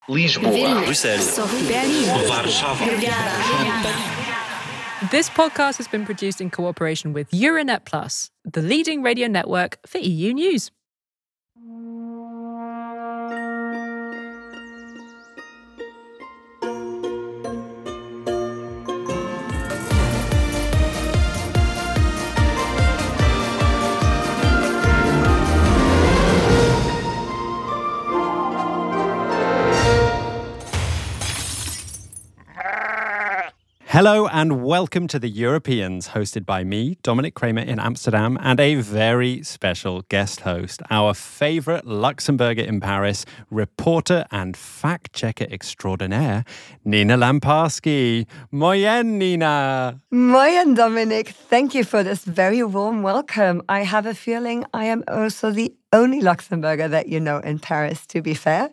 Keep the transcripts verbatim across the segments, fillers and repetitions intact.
Lisboa, Bruxelles, Berlin, Warsaw. This podcast has been produced in cooperation with Euronet Plus, the leading radio network for E U news. Hello and welcome to The Europeans, hosted by me, Dominic Kramer in Amsterdam, and a very special guest host, our favourite Luxembourger in Paris, reporter and fact-checker extraordinaire, Nina Lamparski. Moyen, Nina. Moyen, Dominic. Thank you for this very warm welcome. I have a feeling I am also the only Luxembourger that you know in Paris, to be fair.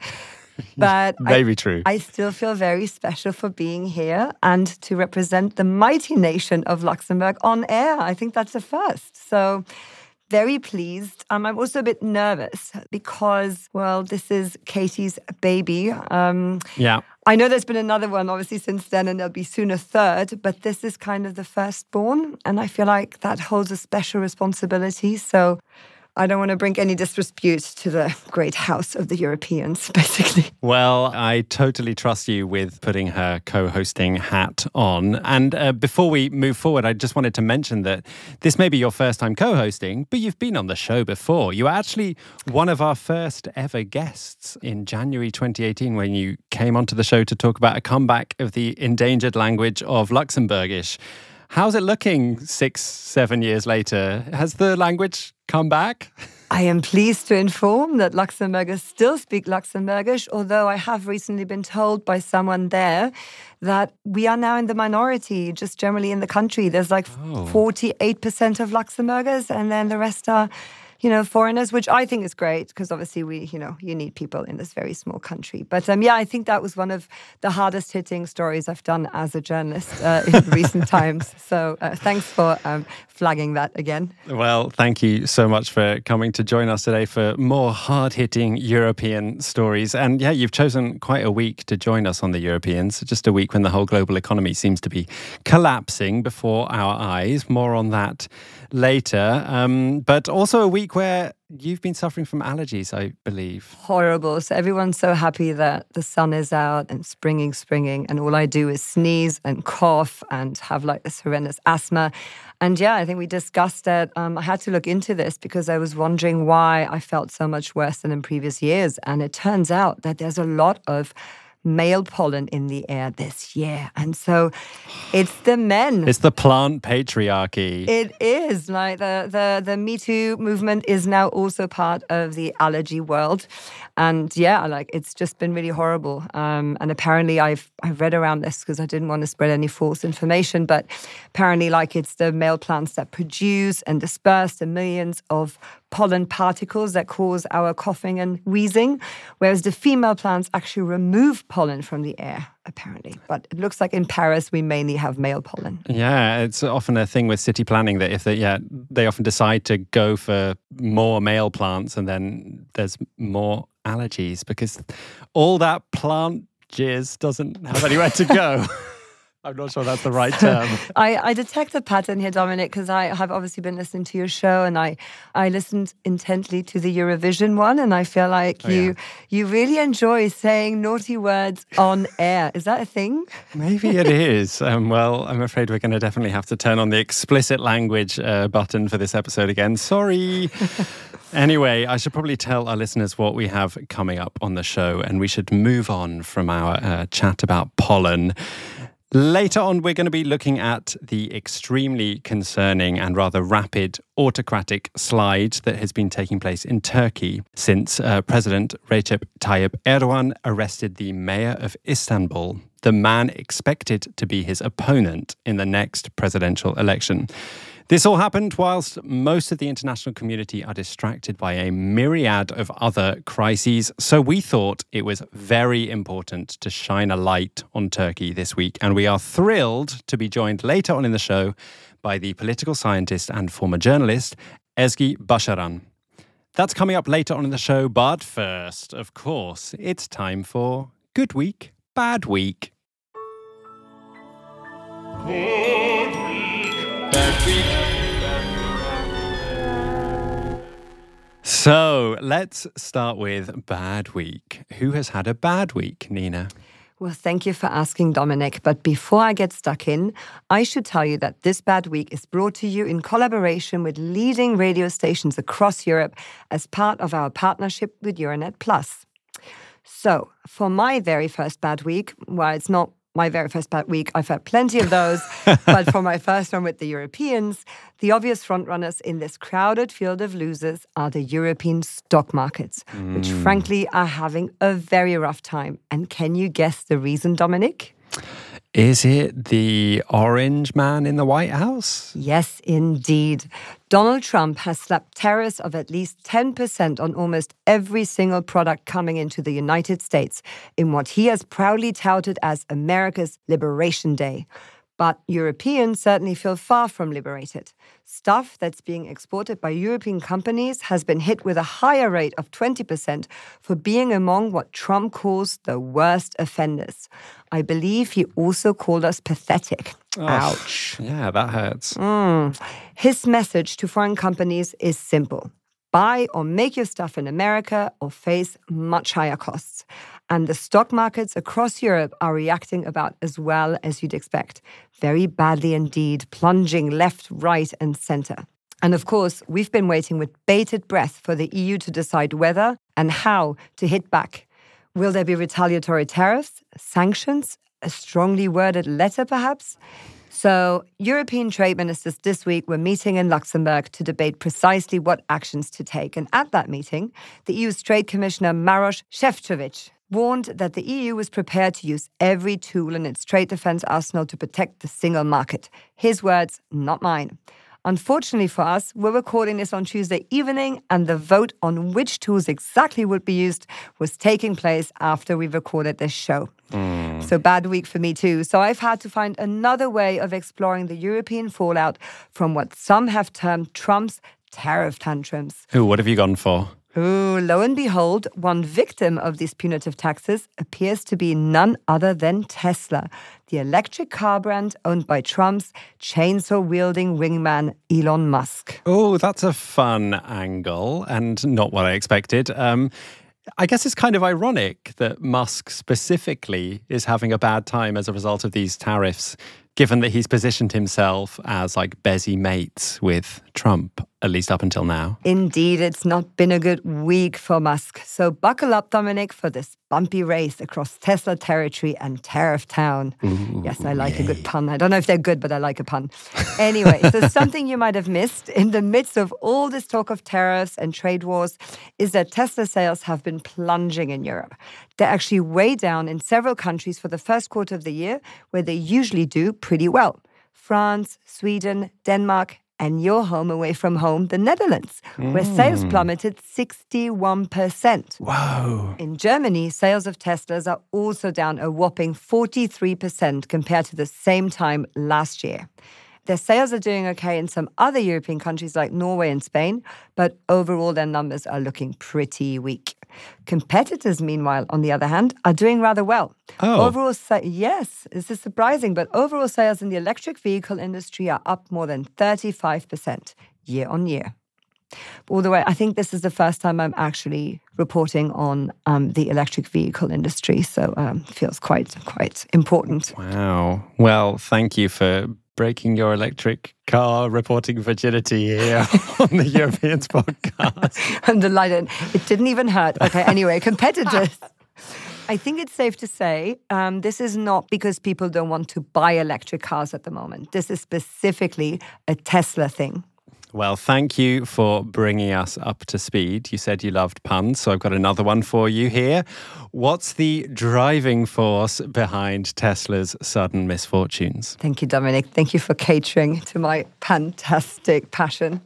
But Very I, true. I still feel very special for being here and to represent the mighty nation of Luxembourg on air. I think that's a first. So very pleased. Um, I'm also a bit nervous because, well, this is Katie's baby. Um, yeah. I know there's been another one, obviously, since then, and there'll be soon a third, but this is kind of the firstborn, and I feel like that holds a special responsibility. So I don't want to bring any disrepute to the great house of the Europeans, basically. Well, I totally trust you with putting her co-hosting hat on. And uh, before we move forward, I just wanted to mention that this may be your first time co-hosting, but you've been on the show before. You were actually one of our first ever guests in January twenty eighteen when you came onto the show to talk about a comeback of the endangered language of Luxembourgish. How's it looking six, seven years later? Has the language come back? I am pleased to inform that Luxembourgers still speak Luxembourgish, although I have recently been told by someone there that we are now in the minority, just generally in the country. There's like oh. forty-eight percent of Luxembourgers, and then the rest are, you know, foreigners, which I think is great because obviously we, you know, you need people in this very small country. But um, yeah, I think that was one of the hardest hitting stories I've done as a journalist uh, in recent times. So uh, thanks for um, flagging that again. Well, thank you so much for coming to join us today for more hard hitting European stories. And yeah, you've chosen quite a week to join us on the Europeans, just a week when the whole global economy seems to be collapsing before our eyes. More on that later. Um, but also a week where you've been suffering from allergies, I believe. Horrible. So everyone's so happy that the sun is out and springing, springing. And all I do is sneeze and cough and have like this horrendous asthma. And yeah, I think we discussed that. Um, I had to look into this because I was wondering why I felt so much worse than in previous years. And it turns out that there's a lot of male pollen in the air this year. And so it's the men. It's the plant patriarchy. It is. Like the, the, the Me Too movement is now also part of the allergy world. And yeah, like it's just been really horrible. Um, and apparently I've I've read around this because I didn't want to spread any false information, but apparently like it's the male plants that produce and disperse the millions of pollen particles that cause our coughing and wheezing, whereas the female plants actually remove pollen from the air, apparently. But it looks like in Paris, we mainly have male pollen. Yeah, it's often a thing with city planning that if they, yeah, they often decide to go for more male plants and then there's more allergies because all that plant jizz doesn't have anywhere to go. I'm not sure that's the right term. I, I detect a pattern here, Dominic, because I have obviously been listening to your show and I, I listened intently to the Eurovision one, and I feel like oh, you yeah. you really enjoy saying naughty words on air. Is that a thing? Maybe it is. Um, well, I'm afraid we're going to definitely have to turn on the explicit language uh, button for this episode again. Sorry. Anyway, I should probably tell our listeners what we have coming up on the show, and we should move on from our uh, chat about pollen. Later on, we're going to be looking at the extremely concerning and rather rapid autocratic slide that has been taking place in Turkey since uh, President Recep Tayyip Erdogan arrested the mayor of Istanbul, the man expected to be his opponent in the next presidential election. This all happened whilst most of the international community are distracted by a myriad of other crises. So we thought it was very important to shine a light on Turkey this week. And we are thrilled to be joined later on in the show by the political scientist and former journalist, Ezgi Başaran. That's coming up later on in the show. But first, of course, it's time for good week, bad week. Good week, bad week. So let's start with bad week. Who has had a bad week, Nina? Well, thank you for asking, Dominic. But before I get stuck in, I should tell you that this bad week is brought to you in collaboration with leading radio stations across Europe as part of our partnership with Euronet Plus. So, for my very first bad week, well, it's not my very first bad week. I've had plenty of those. But for my first one with the Europeans, the obvious frontrunners in this crowded field of losers are the European stock markets, mm. which frankly are having a very rough time. And can you guess the reason, Dominic? Is it the orange man in the White House? Yes, indeed. Donald Trump has slapped tariffs of at least ten percent on almost every single product coming into the United States in what he has proudly touted as America's Liberation Day. But Europeans certainly feel far from liberated. Stuff that's being exported by European companies has been hit with a higher rate of twenty percent for being among what Trump calls the worst offenders. I believe he also called us pathetic. Oh, Ouch. Yeah, that hurts. Mm. His message to foreign companies is simple. Buy or make your stuff in America or face much higher costs. And the stock markets across Europe are reacting about as well as you'd expect. Very badly indeed, plunging left, right, and center. And of course, we've been waiting with bated breath for the E U to decide whether and how to hit back. Will there be retaliatory tariffs, sanctions, a strongly worded letter perhaps? So, European trade ministers this week were meeting in Luxembourg to debate precisely what actions to take. And at that meeting, the E U's Trade Commissioner Maroš Šefčovič warned that the E U was prepared to use every tool in its trade defense arsenal to protect the single market. His words, not mine. Unfortunately for us, we're recording this on Tuesday evening, and the vote on which tools exactly would be used was taking place after we recorded this show. Mm. So bad week for me too. So I've had to find another way of exploring the European fallout from what some have termed Trump's tariff tantrums. Ooh, what have you gone for? Ooh, lo and behold, one victim of these punitive taxes appears to be none other than Tesla, the electric car brand owned by Trump's chainsaw-wielding wingman Elon Musk. Oh, that's a fun angle and not what I expected. Um, I guess it's kind of ironic that Musk specifically is having a bad time as a result of these tariffs, given that he's positioned himself as like Bezzy mates with Trump, at least up until now. Indeed, it's not been a good week for Musk. So buckle up, Dominic, for this bumpy race across Tesla territory and Tariff Town. Ooh, yes, I like yay. a good pun. I don't know if they're good, but I like a pun. Anyway, so something you might have missed in the midst of all this talk of tariffs and trade wars is that Tesla sales have been plunging in Europe. They're actually way down in several countries for the first quarter of the year, where they usually do pretty well. France, Sweden, Denmark, and your home away from home, the Netherlands, mm. where sales plummeted sixty-one percent. Whoa. In Germany, sales of Teslas are also down a whopping forty-three percent compared to the same time last year. Their sales are doing okay in some other European countries like Norway and Spain, but overall their numbers are looking pretty weak. Competitors, meanwhile, on the other hand, are doing rather well. Oh. Overall, sa- yes, this is surprising, but overall sales in the electric vehicle industry are up more than thirty-five percent year on year. By the way, I think this is the first time I'm actually reporting on um, the electric vehicle industry, so um, it feels quite, quite important. Wow. Well, thank you for breaking your electric car reporting virginity here on the Europeans podcast. I'm delighted. It didn't even hurt. Okay, anyway, competitors. I think it's safe to say um, this is not because people don't want to buy electric cars at the moment. This is specifically a Tesla thing. Well, thank you for bringing us up to speed. You said you loved puns, so I've got another one for you here. What's the driving force behind Tesla's sudden misfortunes? Thank you, Dominic. Thank you for catering to my fantastic passion.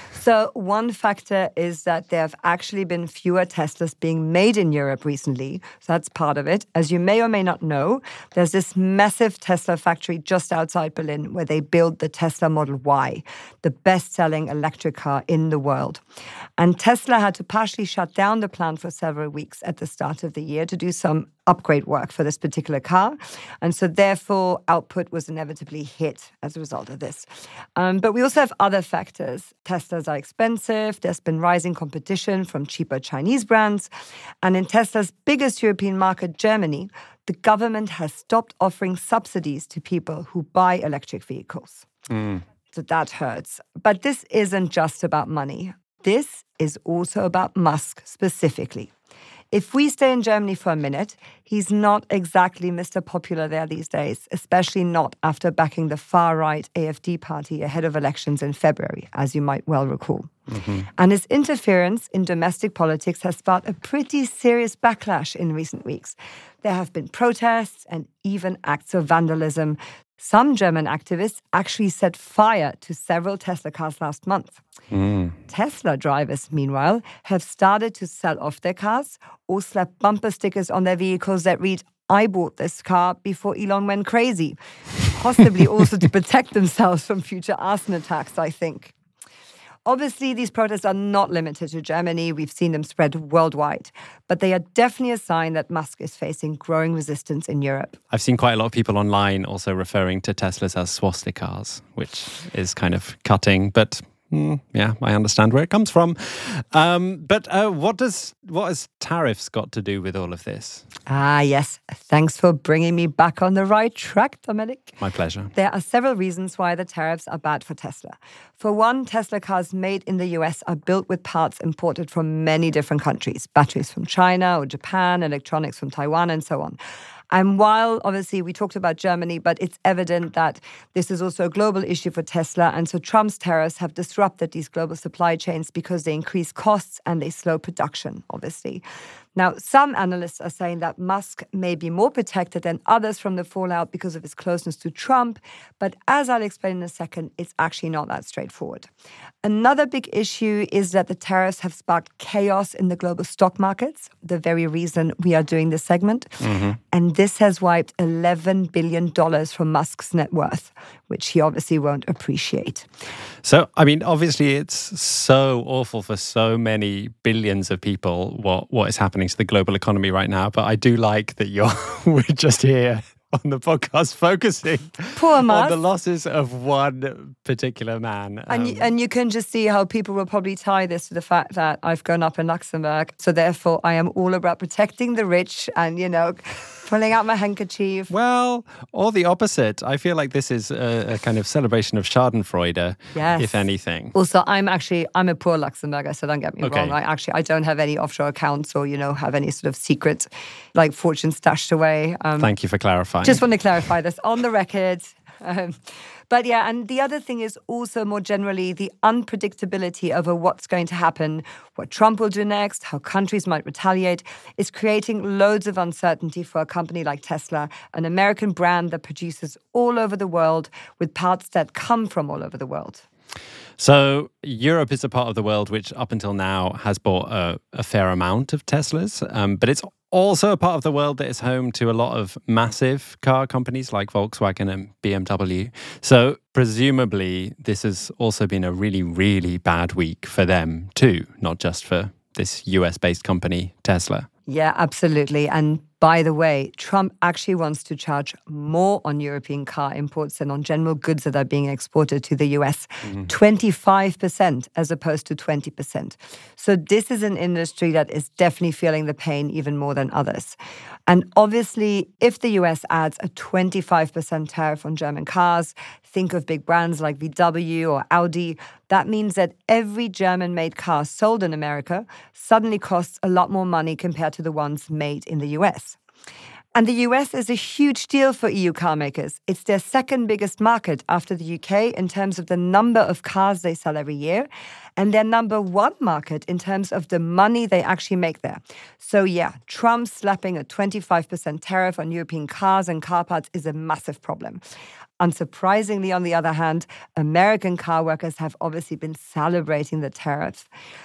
So one factor is that there have actually been fewer Teslas being made in Europe recently. So that's part of it. As you may or may not know, there's this massive Tesla factory just outside Berlin where they build the Tesla Model Y, the best-selling electric car in the world. And Tesla had to partially shut down the plant for several weeks at the start of the year to do some upgrade work for this particular car. And so therefore, output was inevitably hit as a result of this. Um, but we also have other factors. Teslas are expensive. There's been rising competition from cheaper Chinese brands. And in Tesla's biggest European market, Germany, the government has stopped offering subsidies to people who buy electric vehicles. Mm. So that hurts. But this isn't just about money. This is also about Musk specifically. If we stay in Germany for a minute, he's not exactly Mister Popular there these days, especially not after backing the far-right A F D party ahead of elections in February, as you might well recall. Mm-hmm. And his interference in domestic politics has sparked a pretty serious backlash in recent weeks. There have been protests and even acts of vandalism. Some German activists actually set fire to several Tesla cars last month. Mm. Tesla drivers, meanwhile, have started to sell off their cars or slap bumper stickers on their vehicles that read, "I bought this car before Elon went crazy," possibly also to protect themselves from future arson attacks, I think. Obviously, these protests are not limited to Germany. We've seen them spread worldwide. But they are definitely a sign that Musk is facing growing resistance in Europe. I've seen quite a lot of people online also referring to Teslas as swastikas, which is kind of cutting, but mm, yeah, I understand where it comes from. Um, but uh, what does what has tariffs got to do with all of this? Ah, yes. Thanks for bringing me back on the right track, Dominic. My pleasure. There are several reasons why the tariffs are bad for Tesla. For one, Tesla cars made in the U S are built with parts imported from many different countries. Batteries from China or Japan, electronics from Taiwan, and so on. And while, obviously, we talked about Germany, but it's evident that this is also a global issue for Tesla. And so Trump's tariffs have disrupted these global supply chains because they increase costs and they slow production, obviously. Now, some analysts are saying that Musk may be more protected than others from the fallout because of his closeness to Trump. But as I'll explain in a second, it's actually not that straightforward. Another big issue is that the tariffs have sparked chaos in the global stock markets, the very reason we are doing this segment. Mm-hmm. And this has wiped eleven billion dollars from Musk's net worth, which he obviously won't appreciate. So, I mean, obviously it's so awful for so many billions of people what, what is happening to the global economy right now. But I do like that you're we're just here on the podcast focusing Poor on Musk. the losses of one particular man. Um, And, you, and you can just see how people will probably tie this to the fact that I've grown up in Luxembourg. So therefore, I am all about protecting the rich and, you know, pulling out my handkerchief. Well, or the opposite. I feel like this is a, a kind of celebration of Schadenfreude, Yes. if anything. Also, I'm actually, I'm a poor Luxembourger, so don't get me Okay. wrong. I actually, I don't have any offshore accounts or, you know, have any sort of secret, like, fortune stashed away. Um, Thank you for clarifying. Just want to clarify this on the record. Um, but yeah, and the other thing is also more generally the unpredictability over what's going to happen, what Trump will do next, how countries might retaliate, is creating loads of uncertainty for a company like Tesla, an American brand that produces all over the world with parts that come from all over the world. So Europe is a part of the world which up until now has bought a, a fair amount of Teslas, um, but it's also a part of the world that is home to a lot of massive car companies like Volkswagen and B M W. So presumably this has also been a really, really bad week for them too, not just for this U S-based company, Tesla. Yeah, absolutely. And by the way, Trump actually wants to charge more on European car imports than on general goods that are being exported to the U S, mm-hmm. twenty-five percent as opposed to twenty percent. So this is an industry that is definitely feeling the pain even more than others. And obviously, if the U S adds a twenty-five percent tariff on German cars, think of big brands like V W or Audi, that means that every German-made car sold in America suddenly costs a lot more money compared to the ones made in the U S. And the U S is a huge deal for E U car makers. It's their second biggest market after the U K in terms of the number of cars they sell every year, and their number one market in terms of the money they actually make there. So yeah, Trump slapping a twenty-five percent tariff on European cars and car parts is a massive problem. Unsurprisingly, on the other hand, American car workers have obviously been celebrating the tariffs.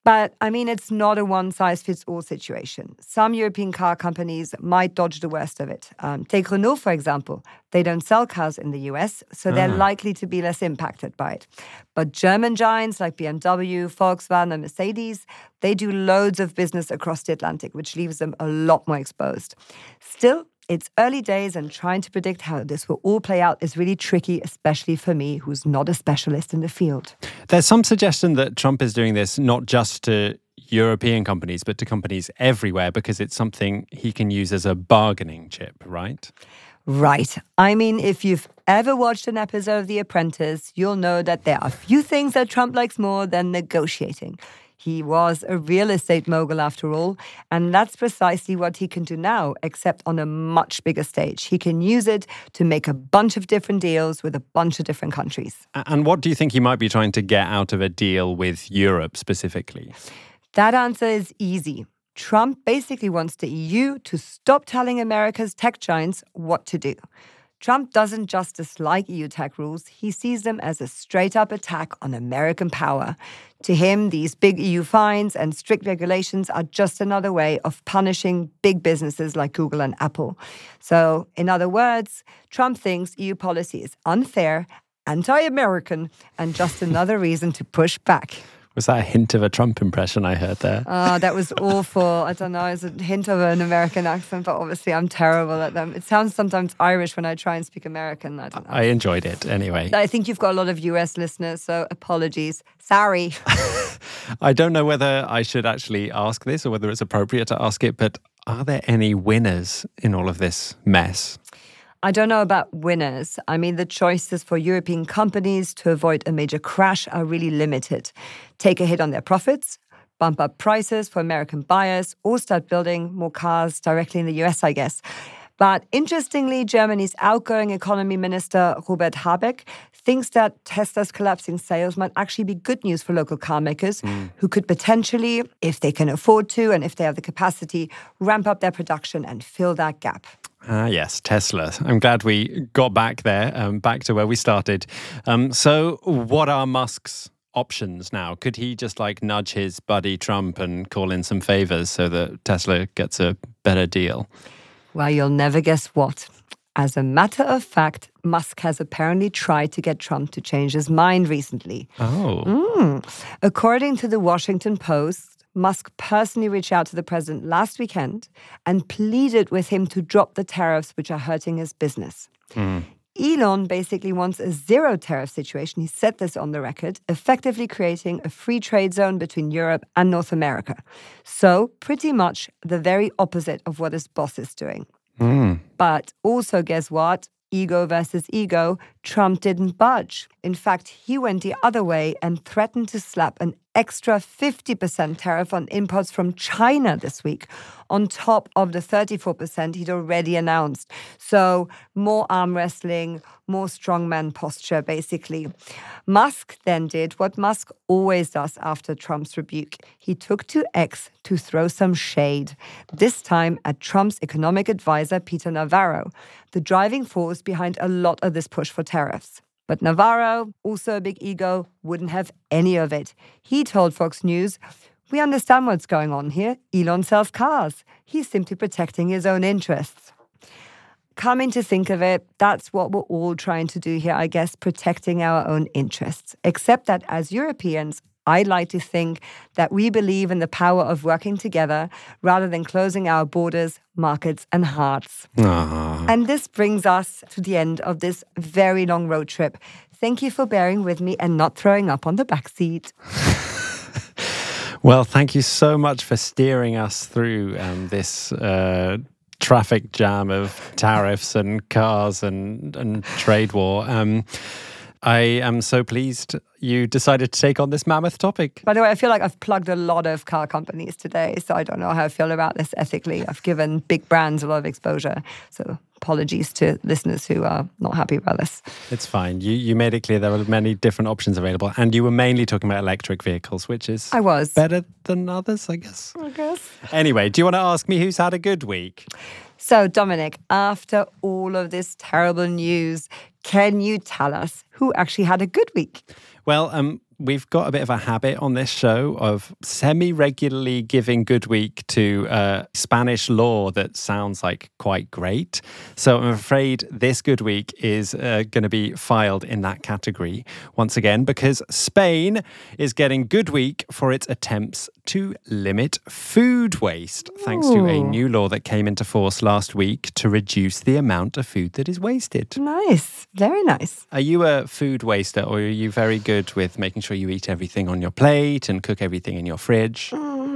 But I mean, it's not a one-size-fits-all situation. Some European car companies might dodge the worst of it. Um, take Renault, for example. They don't sell cars in the U S, so they're Ah. likely to be less impacted by it. But German giants like B M W, Volkswagen, and Mercedes, they do loads of business across the Atlantic, which leaves them a lot more exposed. Still, it's early days, and trying to predict how this will all play out is really tricky, especially for me, who's not a specialist in the field. There's some suggestion that Trump is doing this not just to European companies, but to companies everywhere because it's something he can use as a bargaining chip, right? Right. I mean, if you've ever watched an episode of The Apprentice, you'll know that there are few things that Trump likes more than negotiating. He was a real estate mogul after all, and that's precisely what he can do now, except on a much bigger stage. He can use it to make a bunch of different deals with a bunch of different countries. A- And what do you think he might be trying to get out of a deal with Europe specifically? That answer is easy. Trump basically wants the E U to stop telling America's tech giants what to do. Trump doesn't just dislike E U tech rules, he sees them as a straight-up attack on American power. To him, these big E U fines and strict regulations are just another way of punishing big businesses like Google and Apple. So, in other words, Trump thinks E U policy is unfair, anti-American, and just another reason to push back. Was that a hint of a Trump impression I heard there? Oh, that was awful. I don't know. It's a hint of an American accent, but obviously I'm terrible at them. It sounds sometimes Irish when I try and speak American. I don't know. I enjoyed it anyway. I think you've got a lot of U S listeners, so apologies. Sorry. I don't know whether I should actually ask this or whether it's appropriate to ask it, but are there any winners in all of this mess? I don't know about winners. I mean, the choices for European companies to avoid a major crash are really limited. Take a hit on their profits, bump up prices for American buyers, or start building more cars directly in the U S, I guess. But interestingly, Germany's outgoing economy minister, Robert Habeck, thinks that Tesla's collapsing sales might actually be good news for local car makers mm. who could potentially, if they can afford to and if they have the capacity, ramp up their production and fill that gap. Ah, yes, Tesla. I'm glad we got back there, um, back to where we started. Um, so what are Musk's options now? Could he just like nudge his buddy Trump and call in some favors so that Tesla gets a better deal? Well, you'll never guess what. As a matter of fact, Musk has apparently tried to get Trump to change his mind recently. Oh. Mm. According to the Washington Post, Musk personally reached out to the president last weekend and pleaded with him to drop the tariffs which are hurting his business. Mm. Elon basically wants a zero tariff situation. He said this on the record, effectively creating a free trade zone between Europe and North America. So pretty much the very opposite of what his boss is doing. Mm. But also, guess what? Ego versus ego, Trump didn't budge. In fact, he went the other way and threatened to slap an extra fifty percent tariff on imports from China this week, on top of the thirty-four percent he'd already announced. So more arm wrestling, more strongman posture, basically. Musk then did what Musk always does after Trump's rebuke. He took to X to throw some shade, this time at Trump's economic advisor, Peter Navarro, the driving force behind a lot of this push for tariffs. But Navarro, also a big ego, wouldn't have any of it. He told Fox News, "We understand what's going on here. Elon sells cars. He's simply protecting his own interests." Coming to think of it, that's what we're all trying to do here, I guess, protecting our own interests. Except that as Europeans, I'd like to think that we believe in the power of working together rather than closing our borders, markets, and hearts. Aww. And this brings us to the end of this very long road trip. Thank you for bearing with me and not throwing up on the back seat. Well, thank you so much for steering us through um, this uh, traffic jam of tariffs and cars and, and trade war. Um, I am so pleased you decided to take on this mammoth topic. By the way, I feel like I've plugged a lot of car companies today, so I don't know how I feel about this ethically. I've given big brands a lot of exposure, so apologies to listeners who are not happy about this. It's fine. You you made it clear there were many different options available, and you were mainly talking about electric vehicles, which is I was. better than others, I guess. I guess. Anyway, do you want to ask me who's had a good week? So, Dominic, after all of this terrible news, can you tell us who actually had a good week? Well, um, we've got a bit of a habit on this show of semi-regularly giving Good Week to uh, Spanish law that sounds like quite great. So I'm afraid this Good Week is uh, going to be filed in that category once again because Spain is getting Good Week for its attempts to limit food waste, thanks to a new law that came into force last week to reduce the amount of food that is wasted. Nice. Very nice. Are you a food waster, or are you very good with making sure you eat everything on your plate and cook everything in your fridge?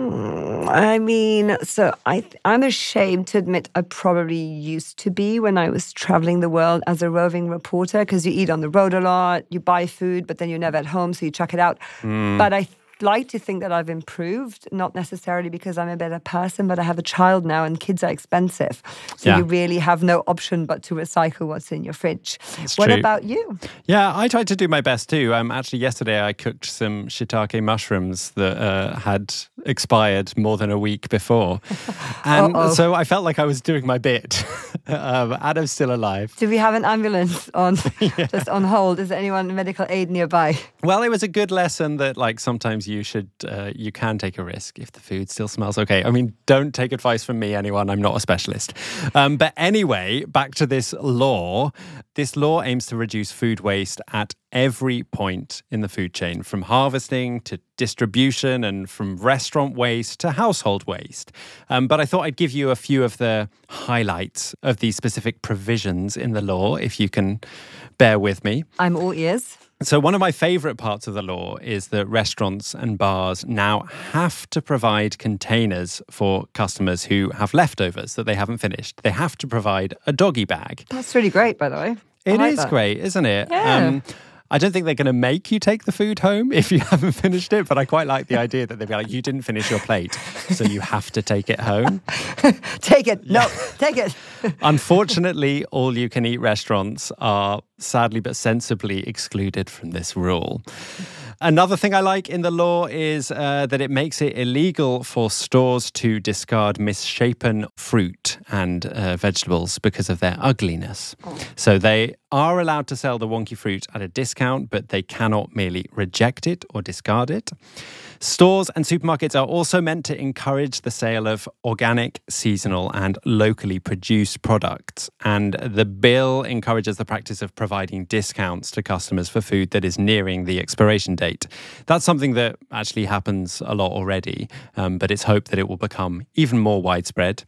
Mm, I mean, so I, I'm ashamed to admit I probably used to be when I was traveling the world as a roving reporter, because you eat on the road a lot, you buy food, but then you're never at home, so you chuck it out. Mm. But I like to think that I've improved, not necessarily because I'm a better person, but I have a child now and kids are expensive. So Yeah. you really have no option but to recycle what's in your fridge. It's What true. about you? Yeah, I tried to do my best too. Um, actually, yesterday I cooked some shiitake mushrooms that uh, had expired more than a week before. And Uh-oh. so I felt like I was doing my bit. um, Adam's still alive. Do we have an ambulance on just on hold? Is there anyone medical aid nearby? Well, it was a good lesson that, like, sometimes you should, uh, you can take a risk if the food still smells okay. I mean, don't take advice from me, anyone. I'm not a specialist. Um, but anyway, back to this law. This law aims to reduce food waste at every point in the food chain, from harvesting to distribution and from restaurant waste to household waste. Um, but I thought I'd give you a few of the highlights of these specific provisions in the law, if you can bear with me. I'm all ears. So one of my favourite parts of the law is that restaurants and bars now have to provide containers for customers who have leftovers that they haven't finished. They have to provide a doggy bag. That's really great, by the way. I It like is that. great, isn't it? Yeah. I don't think they're going to make you take the food home if you haven't finished it, but I quite like the idea that they'd be like, you didn't finish your plate, so you have to take it home. Take it. No, take it. Unfortunately, all-you-can-eat restaurants are sadly but sensibly excluded from this rule. Another thing I like in the law is uh, that it makes it illegal for stores to discard misshapen fruit and uh, vegetables because of their ugliness. Oh. So they are allowed to sell the wonky fruit at a discount, but they cannot merely reject it or discard it. Stores and supermarkets are also meant to encourage the sale of organic, seasonal and locally produced products. And the bill encourages the practice of providing discounts to customers for food that is nearing the expiration date. That's something that actually happens a lot already, um, but it's hoped that it will become even more widespread.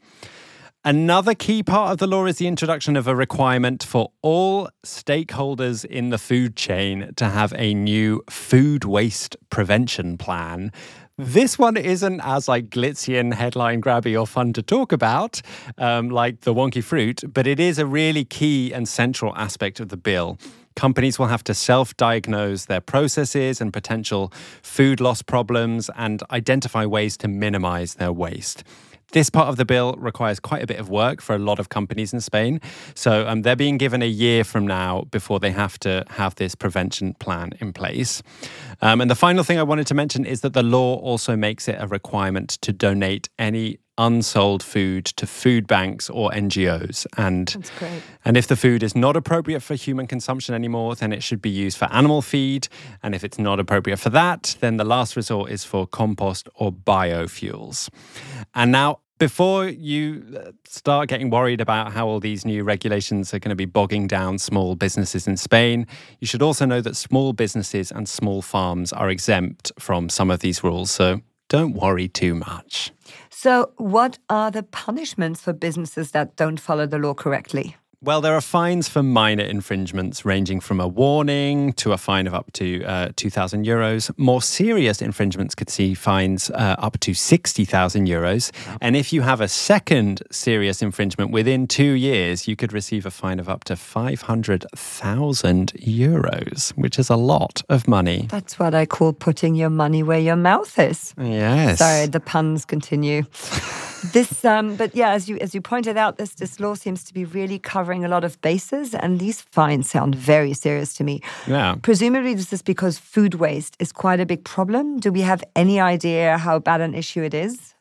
Another key part of the law is the introduction of a requirement for all stakeholders in the food chain to have a new food waste prevention plan. This one isn't as like glitzy and headline grabby or fun to talk about, um, like the wonky fruit, but it is a really key and central aspect of the bill. Companies will have to self-diagnose their processes and potential food loss problems and identify ways to minimize their waste. This part of the bill requires quite a bit of work for a lot of companies in Spain. So um, they're being given a year from now before they have to have this prevention plan in place. Um, and the final thing I wanted to mention is that the law also makes it a requirement to donate any unsold food to food banks or N G Os. And, That's great. and if the food is not appropriate for human consumption anymore, then it should be used for animal feed. And if it's not appropriate for that, then the last resort is for compost or biofuels. And now, before you start getting worried about how all these new regulations are going to be bogging down small businesses in Spain, you should also know that small businesses and small farms are exempt from some of these rules. So don't worry too much. So, what are the punishments for businesses that don't follow the law correctly? Well, there are fines for minor infringements ranging from a warning to a fine of up to uh, two thousand euros. More serious infringements could see fines uh, up to sixty thousand euros. And if you have a second serious infringement within two years, you could receive a fine of up to five hundred thousand euros, which is a lot of money. That's what I call putting your money where your mouth is. Yes. Sorry, the puns continue. This, um, but yeah, as you as you pointed out, this this law seems to be really covering a lot of bases, and these fines sound very serious to me. Yeah. Presumably, this is because food waste is quite a big problem. Do we have any idea how bad an issue it is?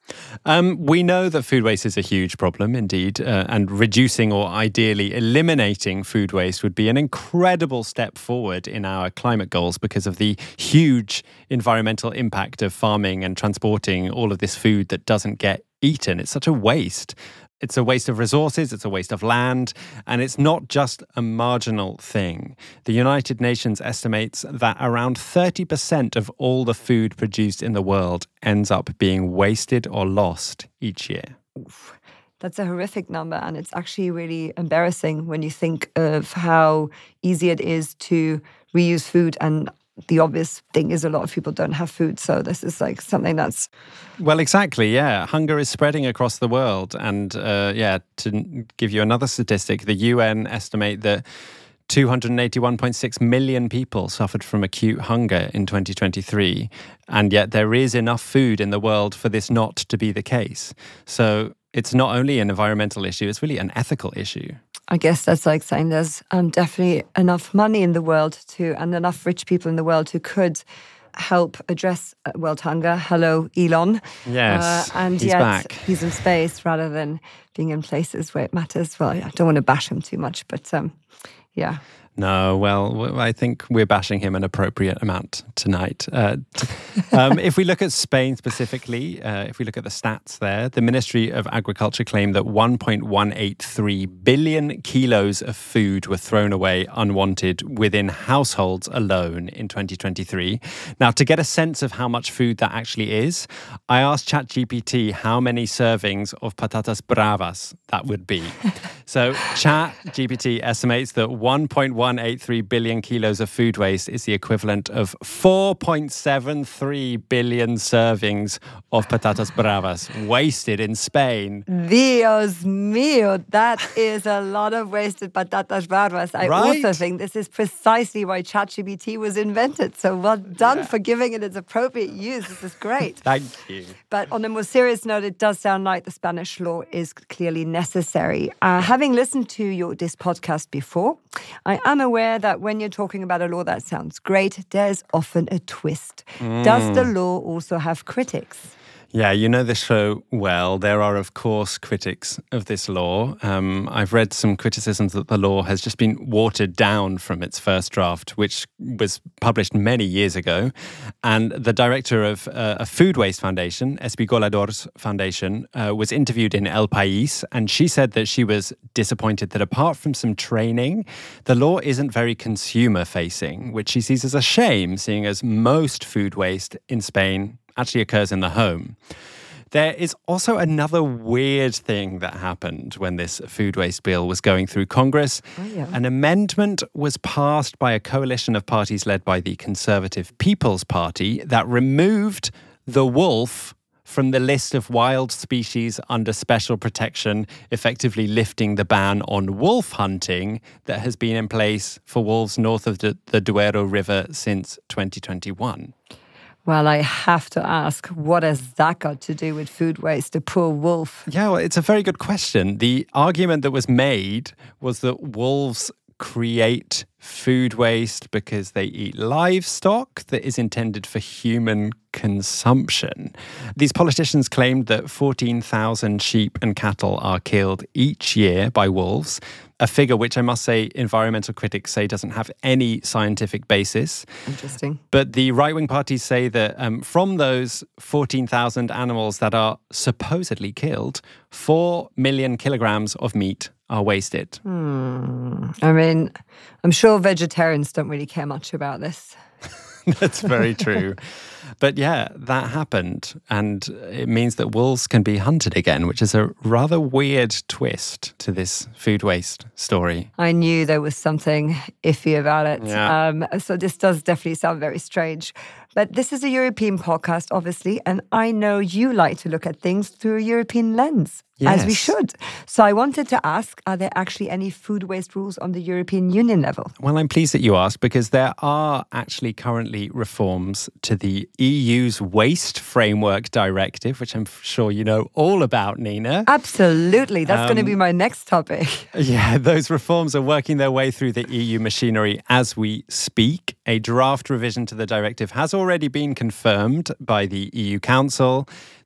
Um, we know that food waste is a huge problem indeed, uh, and reducing or ideally eliminating food waste would be an incredible step forward in our climate goals because of the huge environmental impact of farming and transporting all of this food that doesn't get eaten. It's such a waste. It's a waste of resources, it's a waste of land, and it's not just a marginal thing. The United Nations estimates that around thirty percent of all the food produced in the world ends up being wasted or lost each year. Oof. That's a horrific number, and it's actually really embarrassing when you think of how easy it is to reuse food. And the obvious thing is a lot of people don't have food. So this is like something that's... Well, exactly, yeah. Hunger is spreading across the world. And uh, yeah, to give you another statistic, the U N estimate that two hundred eighty-one point six million people suffered from acute hunger in twenty twenty-three. And yet there is enough food in the world for this not to be the case. So it's not only an environmental issue, it's really an ethical issue. I guess that's like saying there's um, definitely enough money in the world to, and enough rich people in the world who could help address uh, world hunger. Hello, Elon. Yes, uh, and he's yet back. He's in space rather than being in places where it matters. Well, I don't want to bash him too much, but um, yeah. No, well, I think we're bashing him an appropriate amount tonight. Uh, t- um, if we look at Spain specifically, uh, if we look at the stats there, the Ministry of Agriculture claimed that one point one eight three billion kilos of food were thrown away unwanted within households alone in twenty twenty-three. Now, to get a sense of how much food that actually is, I asked ChatGPT how many servings of patatas bravas that would be. So ChatGPT estimates that one point one eight three billion kilos of food waste is the equivalent of four point seven three billion servings of patatas bravas wasted in Spain. Dios mío, that is a lot of wasted patatas bravas. I Right? also think this is precisely why ChatGPT was invented. So well done Yeah. for giving it its appropriate use. This is great. Thank you. But on a more serious note, it does sound like the Spanish law is clearly necessary. Uh, having listened to your this podcast before, I am aware that when you're talking about a law that sounds great, there's often a twist. Does the law also have critics? Yeah, you know the show well. There are, of course, critics of this law. Um, I've read some criticisms that the law has just been watered down from its first draft, which was published many years ago. And the director of uh, a food waste foundation, Espigoladors Foundation, uh, was interviewed in El País, and she said that she was disappointed that apart from some training, the law isn't very consumer-facing, which she sees as a shame, seeing as most food waste in Spain actually occurs in the home. There is also another weird thing that happened when this food waste bill was going through Congress. Oh, yeah. An amendment was passed by a coalition of parties led by the Conservative People's Party that removed the wolf from the list of wild species under special protection, effectively lifting the ban on wolf hunting that has been in place for wolves north of the, the Duero River since twenty twenty-one. Well, I have to ask, what has that got to do with food waste? The poor wolf. Yeah, well, it's a very good question. The argument that was made was that wolves create food waste because they eat livestock that is intended for human consumption. These politicians claimed that fourteen thousand sheep and cattle are killed each year by wolves, a figure which I must say environmental critics say doesn't have any scientific basis. Interesting. But the right-wing parties say that um, from those fourteen thousand animals that are supposedly killed, four million kilograms of meat are wasted. Hmm. I mean, I'm sure vegetarians don't really care much about this. That's very true. But yeah, that happened. And it means that wolves can be hunted again, which is a rather weird twist to this food waste story. I knew there was something iffy about it. Yeah. Um, so this does definitely sound very strange. But this is a European podcast, obviously, and I know you like to look at things through a European lens, as we Yes. should. So I wanted to ask, are there actually any food waste rules on the European Union level? Well, I'm pleased that you asked because there are actually currently reforms to the E U's Waste Framework Directive, which I'm sure you know all about, Nina. Absolutely. That's going to Um, be my next topic. Yeah, those reforms are working their way through the E U machinery as we speak. A draft revision to the directive has already been confirmed by the E U Council.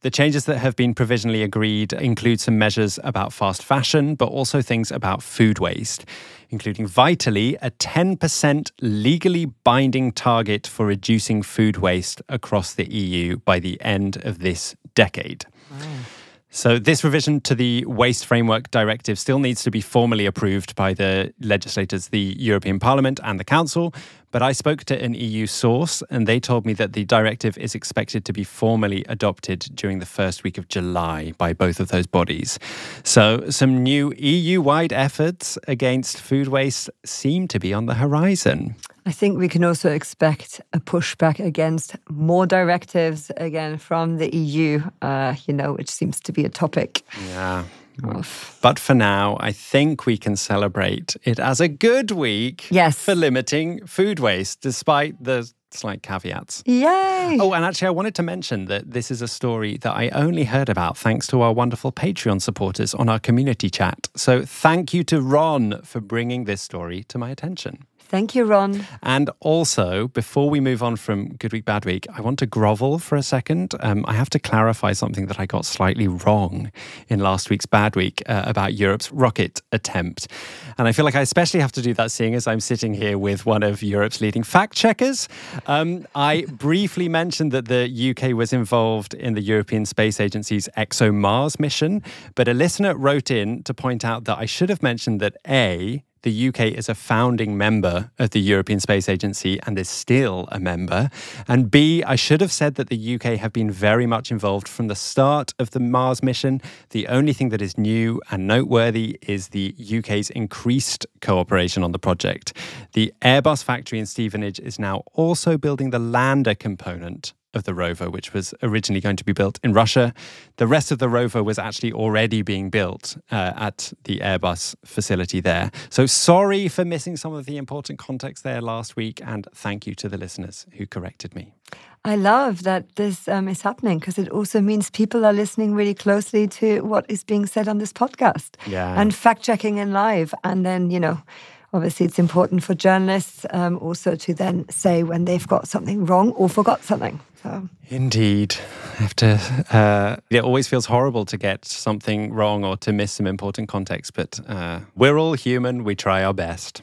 The changes that have been provisionally agreed include some measures about fast fashion, but also things about food waste, including vitally a ten percent legally binding target for reducing food waste across the E U by the end of this decade. Wow. So this revision to the Waste Framework Directive still needs to be formally approved by the legislators, the European Parliament and the Council. But I spoke to an E U source and they told me that the directive is expected to be formally adopted during the first week of July by both of those bodies. So some new E U-wide efforts against food waste seem to be on the horizon. I think we can also expect a pushback against more directives, again, from the E U, uh, you know, which seems to be a topic. Yeah. Of. But for now, I think we can celebrate it as a good week yes. for limiting food waste, despite the slight caveats. Yay! Oh, and actually, I wanted to mention that this is a story that I only heard about thanks to our wonderful Patreon supporters on our community chat. So thank you to Ron for bringing this story to my attention. Thank you, Ron. And also, before we move on from Good Week, Bad Week, I want to grovel for a second. Um, I have to clarify something that I got slightly wrong in last week's Bad Week uh, about Europe's rocket attempt. And I feel like I especially have to do that seeing as I'm sitting here with one of Europe's leading fact checkers. Um, I briefly mentioned that the U K was involved in the European Space Agency's ExoMars mission, but a listener wrote in to point out that I should have mentioned that A, the U K is a founding member of the European Space Agency and is still a member. And B, I should have said that the U K have been very much involved from the start of the Mars mission. The only thing that is new and noteworthy is the U K's increased cooperation on the project. The Airbus factory in Stevenage is now also building the lander component of the rover, which was originally going to be built in Russia. The rest of the rover was actually already being built uh, at the Airbus facility there. So sorry for missing some of the important context there last week, and thank you to the listeners who corrected me. I love that this um, is happening because it also means people are listening really closely to what is being said on this podcast Yeah. and fact-checking in live. And then, you know, obviously it's important for journalists um, also to then say when they've got something wrong or forgot something. So. Indeed. I have to, uh, it always feels horrible to get something wrong or to miss some important context, but uh, we're all human. We try our best.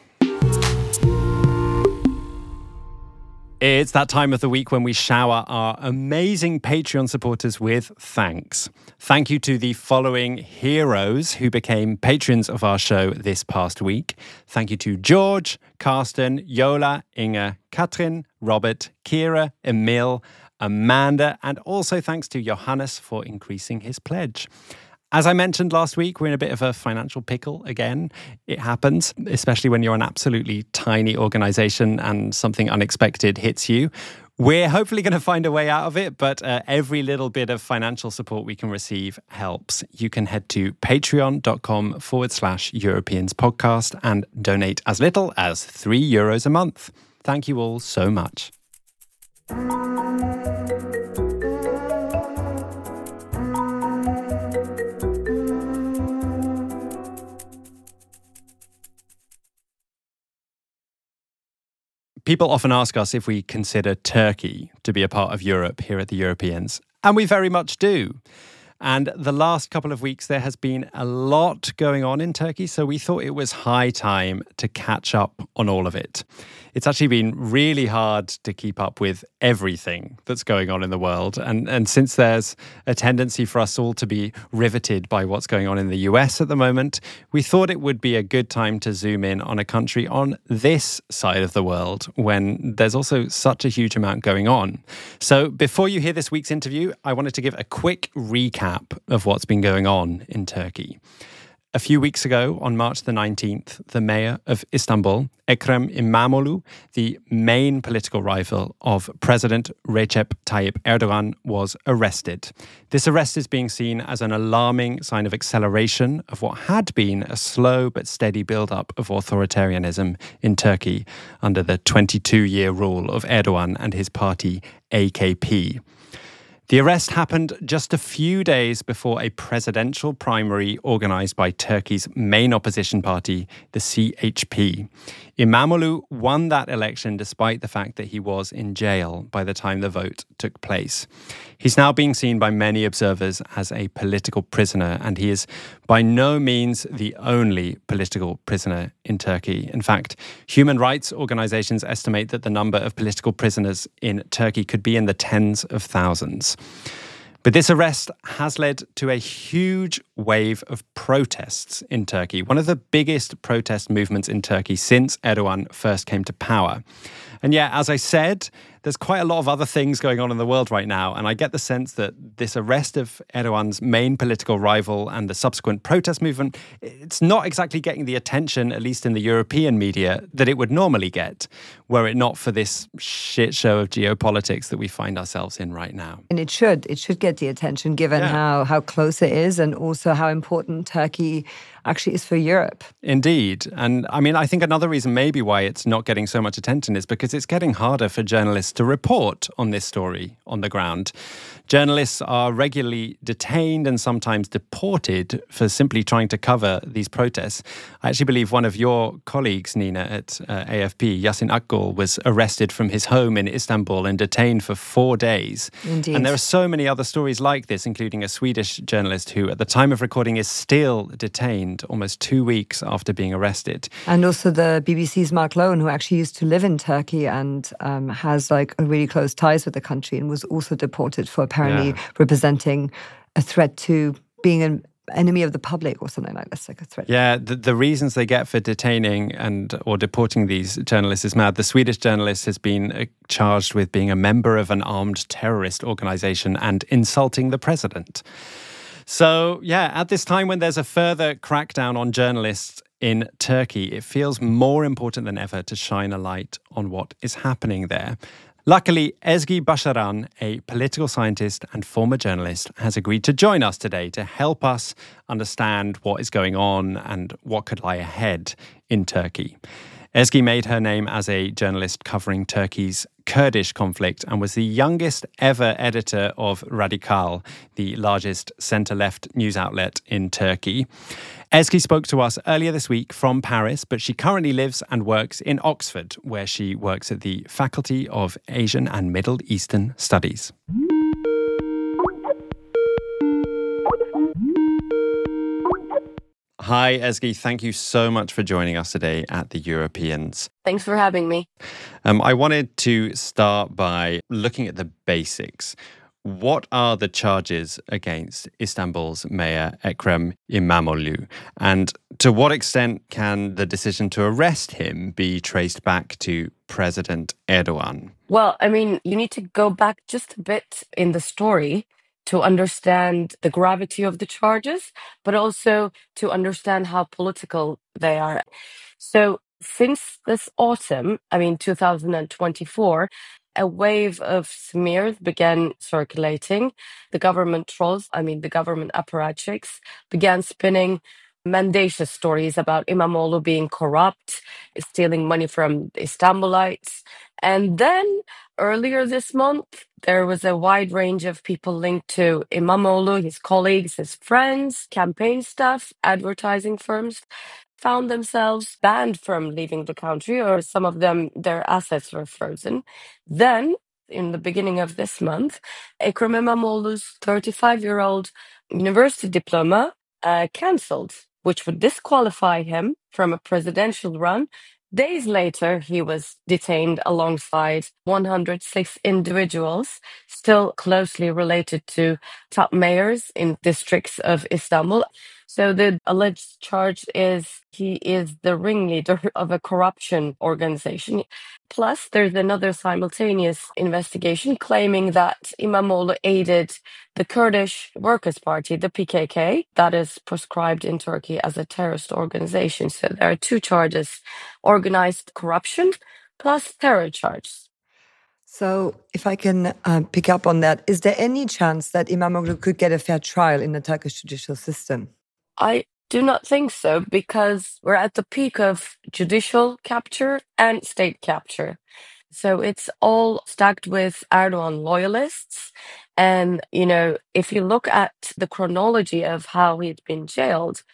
It's that time of the week when we shower our amazing Patreon supporters with thanks. Thank you to the following heroes who became patrons of our show this past week. Thank you to George, Karsten, Yola, Inge, Katrin, Robert, Kira, Emil, Amanda, and also thanks to Johannes for increasing his pledge. As I mentioned last week, we're in a bit of a financial pickle again. It happens, especially when you're an absolutely tiny organization and something unexpected hits you. We're hopefully going to find a way out of it, but uh, every little bit of financial support we can receive helps. You can head to patreon.com forward slash Europeans podcast and donate as little as three euros a month. Thank you all so much. People often ask us if we consider Turkey to be a part of Europe here at the Europeans, and we very much do. And the last couple of weeks, there has been a lot going on in Turkey, so we thought it was high time to catch up on all of it. It's actually been really hard to keep up with everything that's going on in the world. And, and since there's a tendency for us all to be riveted by what's going on in the U S at the moment, we thought it would be a good time to zoom in on a country on this side of the world when there's also such a huge amount going on. So before you hear this week's interview, I wanted to give a quick recap of what's been going on in Turkey. A few weeks ago, on March the nineteenth, the mayor of Istanbul, Ekrem İmamoğlu, the main political rival of President Recep Tayyip Erdogan, was arrested. This arrest is being seen as an alarming sign of acceleration of what had been a slow but steady build-up of authoritarianism in Turkey under the twenty-two-year rule of Erdogan and his party A K P. The arrest happened just a few days before a presidential primary organised by Turkey's main opposition party, the C H P. Imamoglu won that election despite the fact that he was in jail by the time the vote took place. He's now being seen by many observers as a political prisoner, and he is by no means the only political prisoner in Turkey. In fact, human rights organizations estimate that the number of political prisoners in Turkey could be in the tens of thousands. But this arrest has led to a huge wave of protests in Turkey, one of the biggest protest movements in Turkey since Erdogan first came to power. And yeah, as I said, there's quite a lot of other things going on in the world right now. And I get the sense that this arrest of Erdogan's main political rival and the subsequent protest movement, it's not exactly getting the attention, at least in the European media, that it would normally get, were it not for this shit show of geopolitics that we find ourselves in right now. And it should. It should get the attention given Yeah. how, how close it is and also how important Turkey actually is for Europe. Indeed. And I mean, I think another reason maybe why it's not getting so much attention is because it's getting harder for journalists to report on this story on the ground. Journalists are regularly detained and sometimes deported for simply trying to cover these protests. I actually believe one of your colleagues, Nina, at uh, A F P, Yasin Akgul, was arrested from his home in Istanbul and detained for four days. Indeed. And there are so many other stories like this, including a Swedish journalist who, at the time of recording, is still detained almost two weeks after being arrested. And also the B B C's Mark Lowen, who actually used to live in Turkey and um, has like really close ties with the country and was also deported for apparently Yeah. representing a threat to being an enemy of the public or something like this, like a threat. Yeah, the, the reasons they get for detaining and or deporting these journalists is mad. The Swedish journalist has been uh, charged with being a member of an armed terrorist organization and insulting the president. So, yeah, at this time when there's a further crackdown on journalists in Turkey, it feels more important than ever to shine a light on what is happening there. Luckily, Ezgi Basharan, a political scientist and former journalist, has agreed to join us today to help us understand what is going on and what could lie ahead in Turkey. Ezgi made her name as a journalist covering Turkey's Kurdish conflict and was the youngest ever editor of Radikal, the largest centre-left news outlet in Turkey. Ezgi spoke to us earlier this week from Paris, but she currently lives and works in Oxford, where she works at the Faculty of Asian and Middle Eastern Studies. Hi, Ezgi. Thank you so much for joining us today at the Europeans. Thanks for having me. Um, I wanted to start by looking at the basics. What are the charges against Istanbul's mayor, Ekrem İmamoğlu? And to what extent can the decision to arrest him be traced back to President Erdogan? Well, I mean, you need to go back just a bit in the story to understand the gravity of the charges, but also to understand how political they are. So since this autumn, I mean, two thousand twenty-four, a wave of smears began circulating. The government trolls, I mean, the government apparatchiks, began spinning mendacious stories about İmamoğlu being corrupt, stealing money from Istanbulites. And then earlier this month, there was a wide range of people linked to İmamoğlu, his colleagues, his friends, campaign staff, advertising firms, found themselves banned from leaving the country, or some of them, their assets were frozen. Then, in the beginning of this month, Ekrem İmamoğlu's thirty-five-year-old university diploma uh, cancelled, which would disqualify him from a presidential run. Days later, he was detained alongside one hundred six individuals still closely related to top mayors in districts of Istanbul. So the alleged charge is he is the ringleader of a corruption organization. Plus, there's another simultaneous investigation claiming that İmamoğlu aided the Kurdish Workers' Party, the P K K, that is prescribed in Turkey as a terrorist organization. So there are two charges: organized corruption plus terror charges. So if I can uh, pick up on that, is there any chance that İmamoğlu could get a fair trial in the Turkish judicial system? I do not think so, because we're at the peak of judicial capture and state capture. So it's all stacked with Erdogan loyalists. And, you know, if you look at the chronology of how he'd been jailed,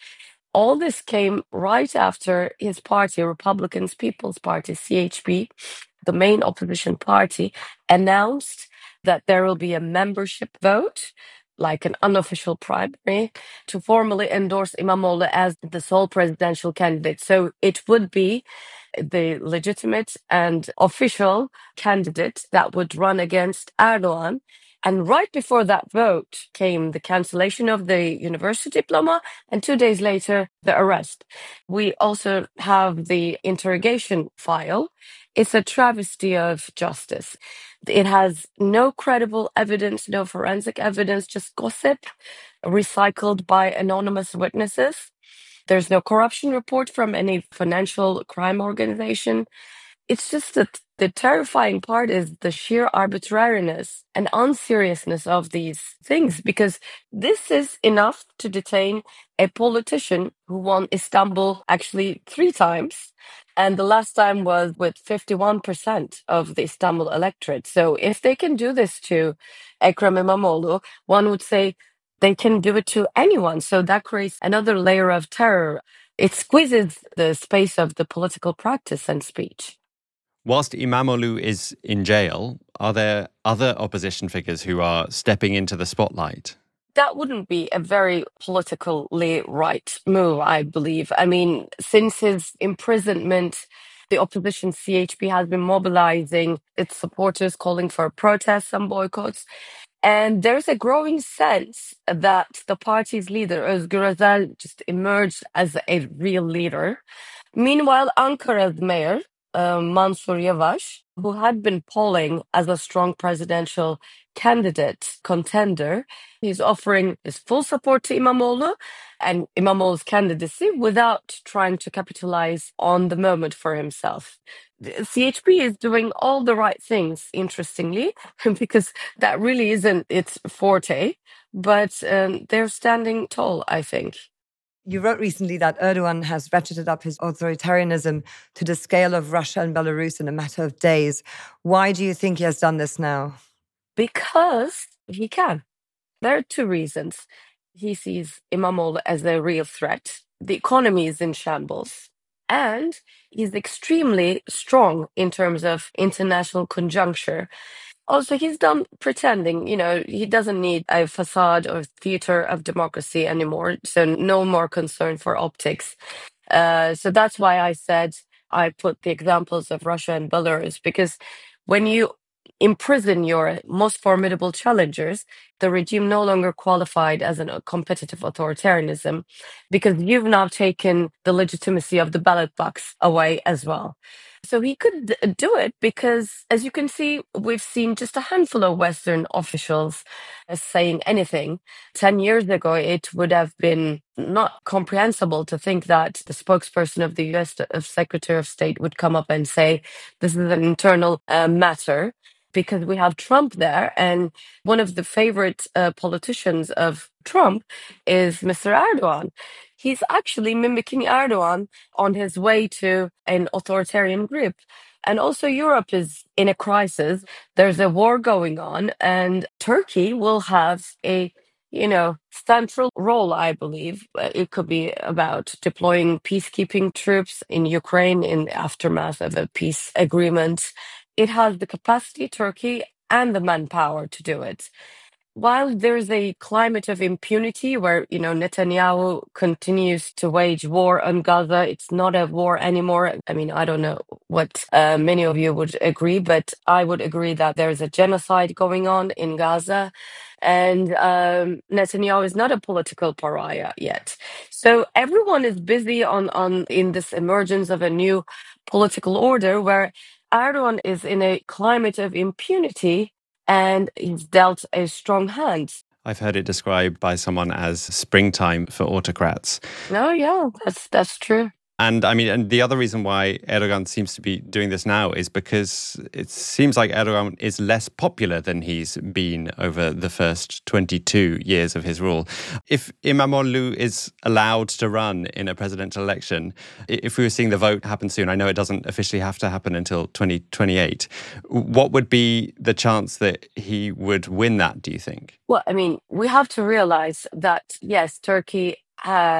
All this came right after his party, Republicans People's Party, C H P, the main opposition party, announced that there will be a membership vote, like an unofficial primary, to formally endorse Imamoglu as the sole presidential candidate. So it would be the legitimate and official candidate that would run against Erdogan. And right before that vote came the cancellation of the university diploma, and two days later, the arrest. We also have the interrogation file. It's a travesty of justice. It has no credible evidence, no forensic evidence, just gossip recycled by anonymous witnesses. There's no corruption report from any financial crime organization. It's just that the terrifying part is the sheer arbitrariness and unseriousness of these things, because this is enough to detain a politician who won Istanbul actually three times. And the last time was with fifty-one percent of the Istanbul electorate. So if they can do this to Ekrem İmamoğlu, one would say they can do it to anyone. So that creates another layer of terror. It squeezes the space of the political practice and speech. Whilst Imamoglu is in jail, are there other opposition figures who are stepping into the spotlight? That wouldn't be a very politically right move, I believe. I mean, since his imprisonment, the opposition C H P has been mobilizing its supporters, calling for protests and boycotts. And there's a growing sense that the party's leader, Özgür Özel, just emerged as a real leader. Meanwhile, Ankara's mayor, uh, Mansur Yavaş, who had been polling as a strong presidential candidate contender, he's offering his full support to İmamoğlu and İmamoğlu's candidacy without trying to capitalize on the moment for himself. The C H P is doing all the right things, interestingly, because that really isn't its forte, but um, they're standing tall, I think. You wrote recently that Erdogan has ratcheted up his authoritarianism to the scale of Russia and Belarus in a matter of days. Why do you think he has done this now? Because he can. There are two reasons. He sees İmamoğlu as a real threat. The economy is in shambles. And he's extremely strong in terms of international conjuncture. Also, he's done pretending, you know, he doesn't need a facade or theater of democracy anymore. So no more concern for optics. Uh, so that's why I said I put the examples of Russia and Belarus, because when you imprison your most formidable challengers, the regime no longer qualified as a competitive authoritarianism, because you've now taken the legitimacy of the ballot box away as well. So he could d- do it because, as you can see, we've seen just a handful of Western officials uh, saying anything. Ten years ago, it would have been not comprehensible to think that the spokesperson of the U S Secretary of State would come up and say, this is an internal uh, matter, because we have Trump there. And one of the favorite uh, politicians of Trump is Mister Erdogan. He's actually mimicking Erdogan on his way to an authoritarian grip. And also Europe is in a crisis. There's a war going on, and Turkey will have a, you know, central role, I believe. It could be about deploying peacekeeping troops in Ukraine in the aftermath of a peace agreement. It has the capacity, Turkey, and the manpower to do it. While there's a climate of impunity where, you know, Netanyahu continues to wage war on Gaza, it's not a war anymore. I mean, I don't know what uh, many of you would agree, but I would agree that there's a genocide going on in Gaza. And um, Netanyahu is not a political pariah yet. So everyone is busy on, on in this emergence of a new political order where Erdogan is in a climate of impunity, and he's dealt a strong hand. I've heard it described by someone as springtime for autocrats. Oh, yeah, that's that's true. And I mean, and the other reason why Erdogan seems to be doing this now is because it seems like Erdogan is less popular than he's been over the first twenty-two years of his rule. If İmamoğlu is allowed to run in a presidential election, if we were seeing the vote happen soon, I know it doesn't officially have to happen until twenty twenty-eight, what would be the chance that he would win that, do you think? Well, I mean, we have to realize that, yes, Turkey has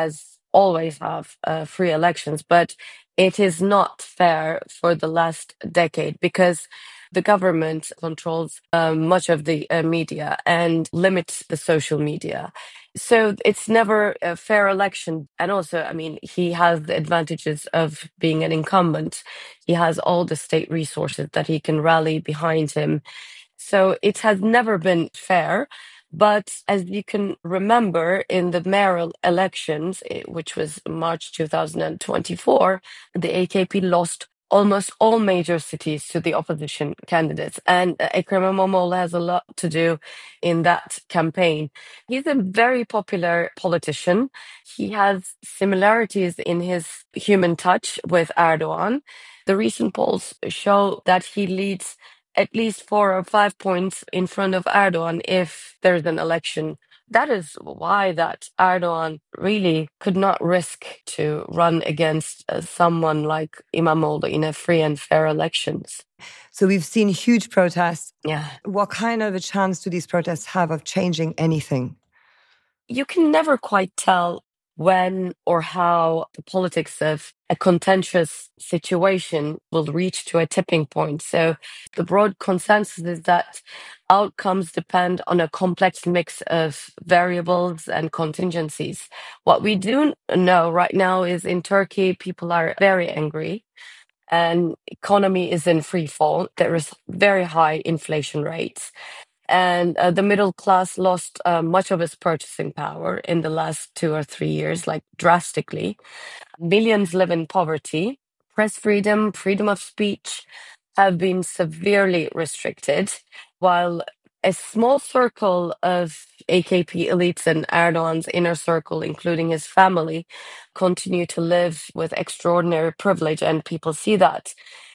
always have uh, free elections, but it is not fair for the last decade because the government controls um, much of the uh, media and limits the social media. So it's never a fair election. And also, I mean, he has the advantages of being an incumbent. He has all the state resources that he can rally behind him. So it has never been fair. But as you can remember, in the mayoral elections, eh, which was March two thousand twenty-four, the A K P lost almost all major cities to the opposition candidates. And uh, Ekrem İmamoğlu has a lot to do in that campaign. He's a very popular politician. He has similarities in his human touch with Erdogan. The recent polls show that he leads at least four or five points in front of Erdogan if there's an election. That is why that Erdogan really could not risk to run against uh, someone like İmamoğlu in a free and fair elections. So we've seen huge protests. Yeah. What kind of a chance do these protests have of changing anything? You can never quite tell when or how the politics of a contentious situation will reach to a tipping point. So the broad consensus is that outcomes depend on a complex mix of variables and contingencies. What we do know right now is in Turkey, people are very angry and economy is in free fall. There is very high inflation rates. And uh, the middle class lost uh, much of its purchasing power in the last two or three years, like drastically. Millions live in poverty. Press freedom, freedom of speech have been severely restricted, while a small circle of A K P elites and Erdogan's inner circle, including his family, continue to live with extraordinary privilege, and people see that.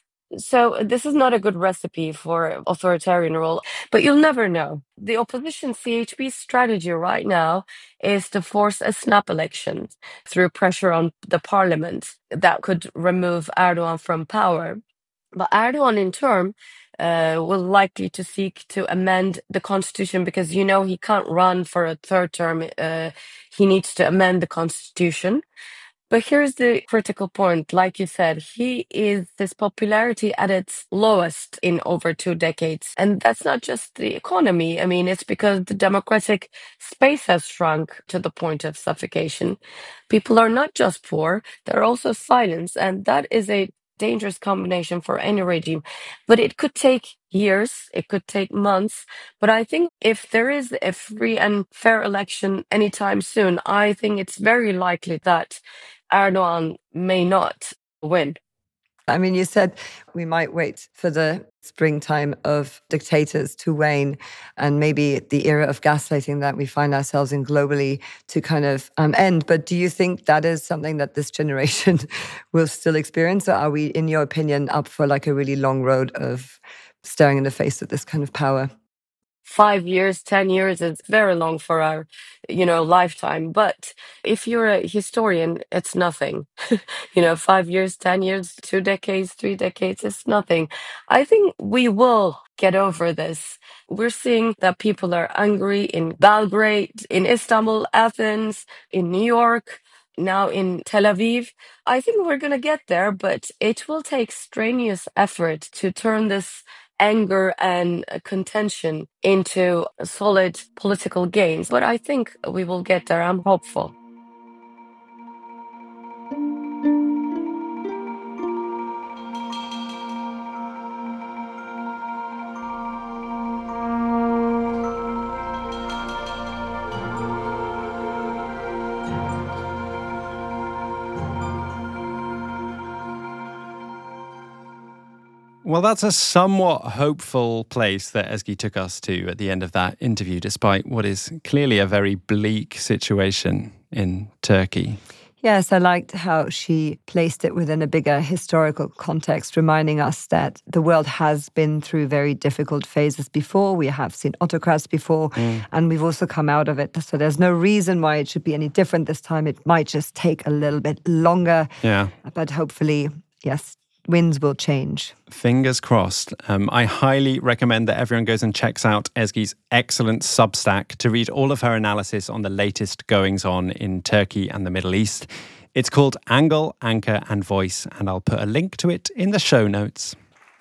So this is not a good recipe for authoritarian rule, but you'll never know. The opposition C H P's strategy right now is to force a snap election through pressure on the parliament that could remove Erdogan from power. But Erdogan, in turn, uh, will likely to seek to amend the constitution because, you know, he can't run for a third term. Uh, he needs to amend the constitution. But here's the critical point. Like you said, he is his popularity at its lowest in over two decades. And that's not just the economy. I mean, it's because the democratic space has shrunk to the point of suffocation. People are not just poor, they're also silenced. And that is a dangerous combination for any regime. But it could take years, it could take months. But I think if there is a free and fair election anytime soon, I think it's very likely that Erdogan may not win. I mean, you said we might wait for the springtime of dictators to wane and maybe the era of gaslighting that we find ourselves in globally to kind of um, end. But do you think that is something that this generation will still experience? Or are we, in your opinion, up for like a really long road of staring in the face of this kind of power? Five years, ten years is very long for our, you know, lifetime. But if you're a historian, it's nothing. You know, five years, ten years, two decades, three decades, it's nothing. I think we will get over this. We're seeing that people are angry in Belgrade, in Istanbul, Athens, in New York, now in Tel Aviv. I think we're going to get there, but it will take strenuous effort to turn this anger and contention into solid political gains. But I think we will get there. I'm hopeful. Well, that's a somewhat hopeful place that Ezgi took us to at the end of that interview, despite what is clearly a very bleak situation in Turkey. Yes, I liked how she placed it within a bigger historical context, reminding us that the world has been through very difficult phases before. We have seen autocrats before, mm. and we've also come out of it. So there's no reason why it should be any different this time. It might just take a little bit longer. Yeah. But hopefully, yes, winds will change. Fingers crossed. Um, I highly recommend that everyone goes and checks out Ezgi's excellent Substack to read all of her analysis on the latest goings on in Turkey and the Middle East. It's called Angle, Anchor and Voice, and I'll put a link to it in the show notes.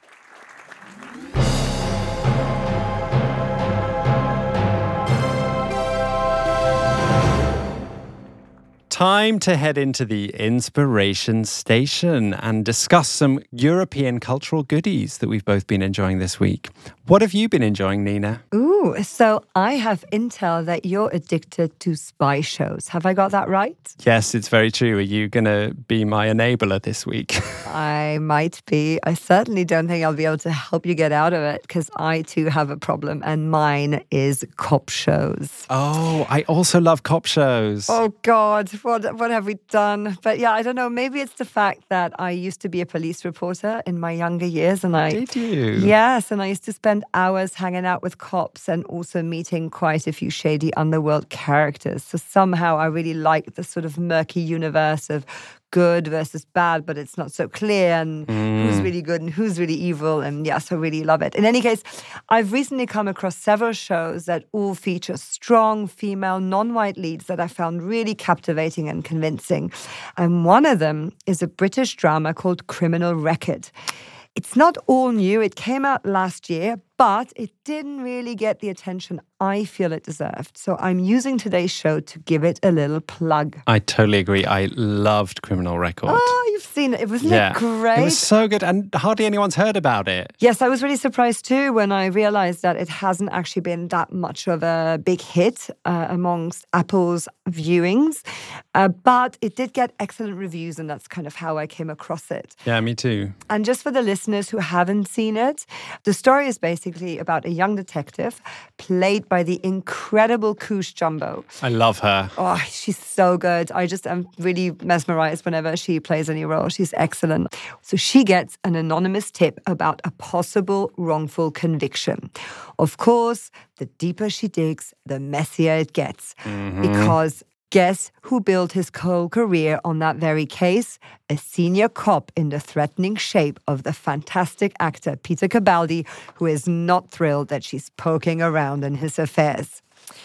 Time to head into the Inspiration Station and discuss some European cultural goodies that we've both been enjoying this week. What have you been enjoying, Nina? Ooh, so I have intel that you're addicted to spy shows. Have I got that right? Yes, it's very true. Are you going to be my enabler this week? I might be. I certainly don't think I'll be able to help you get out of it because I too have a problem, and mine is cop shows. Oh, I also love cop shows. Oh God, what what have we done? But yeah, I don't know. Maybe it's the fact that I used to be a police reporter in my younger years, and I Did you? Yes, and I used to spend hours hanging out with cops and also meeting quite a few shady underworld characters. So somehow I really like the sort of murky universe of good versus bad, but it's not so clear, and mm. who's really good and who's really evil. And yes, I really love it. In any case, I've recently come across several shows that all feature strong female non-white leads that I found really captivating and convincing. And one of them is a British drama called Criminal Record. It's not all new. It came out last year, but it didn't really get the attention I feel it deserved. So I'm using today's show to give it a little plug. I totally agree. I loved Criminal Record. Oh, you've seen it. Wasn't yeah. it great? It was so good, and hardly anyone's heard about it. Yes, I was really surprised too when I realized that it hasn't actually been that much of a big hit uh, amongst Apple's viewings. Uh, but it did get excellent reviews, and that's kind of how I came across it. Yeah, me too. And just for the listeners who haven't seen it, the story is basically about a young detective played by the incredible Koosh Jumbo. I love her. Oh, she's so good. I just am really mesmerized whenever she plays any role. She's excellent. So she gets an anonymous tip about a possible wrongful conviction. Of course, the deeper she digs, the messier it gets. Mm-hmm. Because guess who built his whole career on that very case? A senior cop in the threatening shape of the fantastic actor Peter Capaldi, who is not thrilled that she's poking around in his affairs.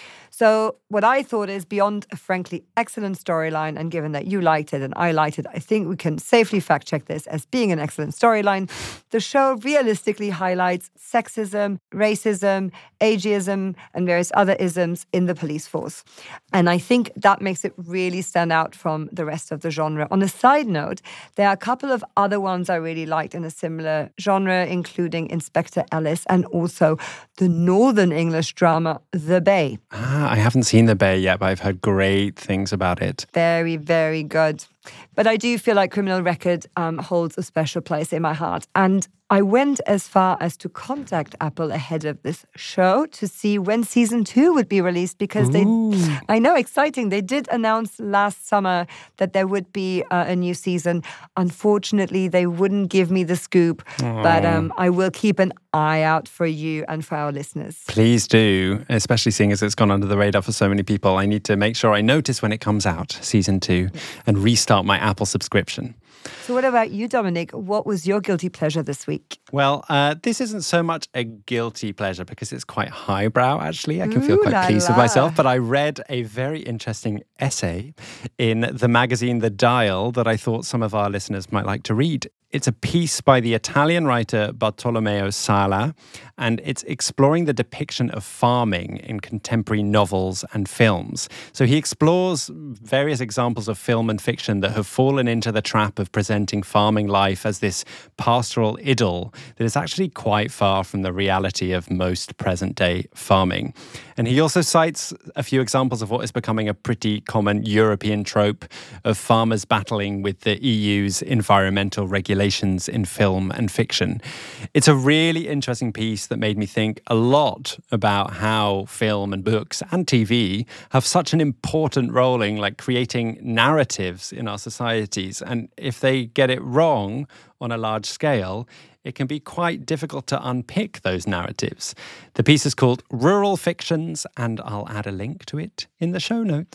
So what I thought is, beyond a frankly excellent storyline, and given that you liked it and I liked it, I think we can safely fact-check this as being an excellent storyline. The show realistically highlights sexism, racism, ageism, and various other isms in the police force. And I think that makes it really stand out from the rest of the genre. On a side note, there are a couple of other ones I really liked in a similar genre, including Inspector Ellis and also the Northern English drama The Bay. Ah, I haven't seen The Bay yet, but I've heard great things about it. Very, very good. But I do feel like Criminal Record um, holds a special place in my heart. And I went as far as to contact Apple ahead of this show to see when season two would be released, because Ooh. they, I know, exciting. They did announce last summer that there would be uh, a new season. Unfortunately, they wouldn't give me the scoop, Aww. but um, I will keep an eye out for you and for our listeners. Please do, especially seeing as it's gone under the radar for so many people. I need to make sure I notice when it comes out, season two, yes. and restart my Apple subscription. So what about you, Dominic? What was your guilty pleasure this week? Well, uh, this isn't so much a guilty pleasure because it's quite highbrow, actually. I can Ooh feel quite la pleased la. with myself. But I read a very interesting essay in the magazine The Dial that I thought some of our listeners might like to read. It's a piece by the Italian writer Bartolomeo Sala, and it's exploring the depiction of farming in contemporary novels and films. So he explores various examples of film and fiction that have fallen into the trap of presenting farming life as this pastoral idyll that is actually quite far from the reality of most present-day farming. And he also cites a few examples of what is becoming a pretty common European trope of farmers battling with the E U's environmental regulations in film and fiction. It's a really interesting piece that made me think a lot about how film and books and T V have such an important role in like creating narratives in our societies. And if they get it wrong on a large scale, it can be quite difficult to unpick those narratives. The piece is called Rural Fictions, and I'll add a link to it in the show notes.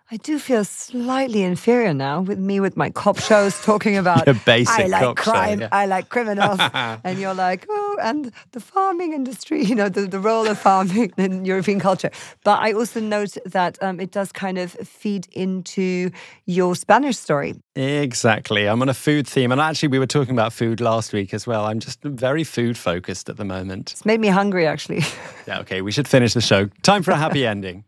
I do feel slightly inferior now with me with my cop shows talking about Your basic I like cop show, crime, yeah. I like criminals, and you're like, oh, and the farming industry, you know, the, the role of farming in European culture. But I also note that um, it does kind of feed into your Spanish story. Exactly. I'm on a food theme. And actually, we were talking about food last week as well. I'm just very food focused at the moment. It's made me hungry, actually. Yeah, okay, we should finish the show. Time for a happy ending.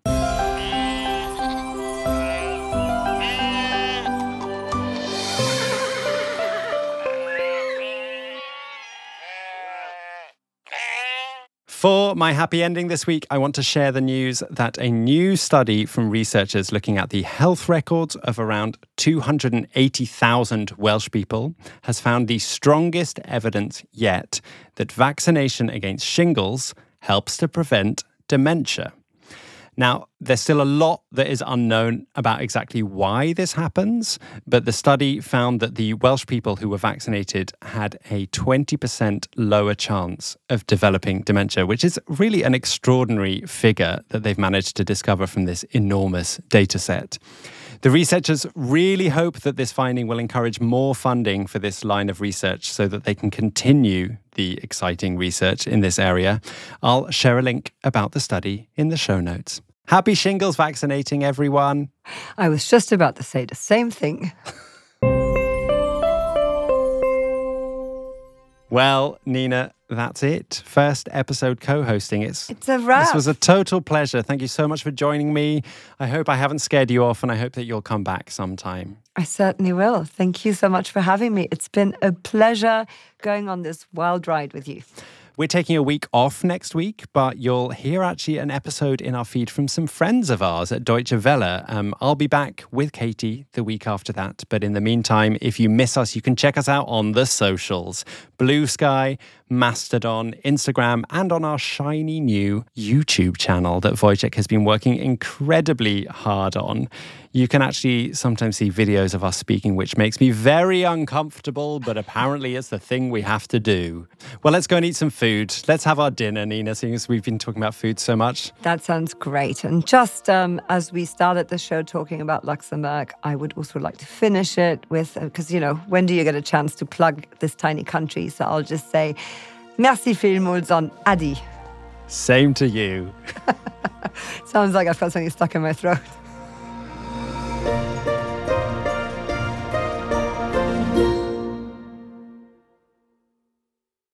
For my happy ending this week, I want to share the news that a new study from researchers looking at the health records of around two hundred eighty thousand Welsh people has found the strongest evidence yet that vaccination against shingles helps to prevent dementia. Now, there's still a lot that is unknown about exactly why this happens, but the study found that the Welsh people who were vaccinated had a twenty percent lower chance of developing dementia, which is really an extraordinary figure that they've managed to discover from this enormous data set. The researchers really hope that this finding will encourage more funding for this line of research so that they can continue the exciting research in this area. I'll share a link about the study in the show notes. Happy shingles vaccinating, everyone. I was just about to say the same thing. Well, Nina, that's it. First episode co-hosting. It's It's a wrap. This was a total pleasure. Thank you so much for joining me. I hope I haven't scared you off, and I hope that you'll come back sometime. I certainly will. Thank you so much for having me. It's been a pleasure going on this wild ride with you. We're taking a week off next week, but you'll hear actually an episode in our feed from some friends of ours at Deutsche Welle. Um, I'll be back with Katie the week after that. But in the meantime, if you miss us, you can check us out on the socials. Blue Sky, Mastodon, Instagram, and on our shiny new YouTube channel that Wojciech has been working incredibly hard on. You can actually sometimes see videos of us speaking, which makes me very uncomfortable, but apparently it's the thing we have to do. Well, let's go and eat some food. Let's have our dinner, Nina, seeing as we've been talking about food so much. That sounds great. And just um, as we started the show talking about Luxembourg, I would also like to finish it with, because, uh, you know, when do you get a chance to plug this tiny country? So I'll just say, merci vielmals on Adi. Same to you. Sounds like I've got something stuck in my throat.